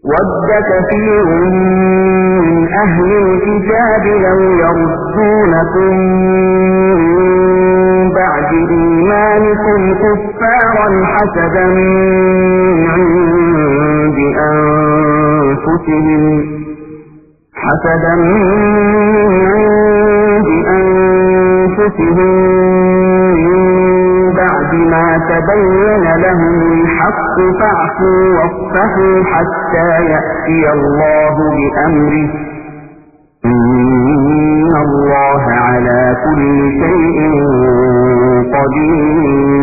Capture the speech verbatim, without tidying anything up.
وَدَّ كَثِيرٌ مِّنْ أَهْلِ الْكِتَابِ لَوْ يَرُدُّونَكُم مِّن بَعْدِ إِيمَانِكُمْ كُفَّارًا حَسَدًا مِّنْ عِندِ أَنفُسِهِمْ حَسَدًا مِّنْ عِندِ أَنفُسِهِم مِّن بَعْدِ مَا تَبَيَّنَ لَهُمُ الْحَقُّ فَاعْفُوا وَاصْفَحُوا حَتَّى يَأْتِيَ اللَّهُ بِأَمْرِهِ إِنَّ اللَّهَ عَلَى كُلِّ شَيْءٍ قَدِيرٌ